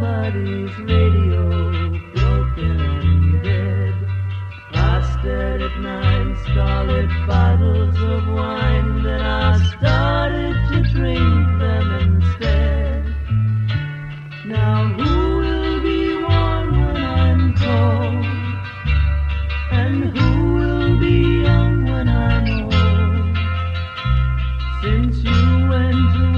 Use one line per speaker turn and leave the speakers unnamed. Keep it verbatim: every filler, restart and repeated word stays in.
somebody's radio, broken and dead. I stared at nine scarlet bottles of wine, then I started to drink them instead. Now who will be warm when I'm cold? And who will be young when I'm old? Since you went to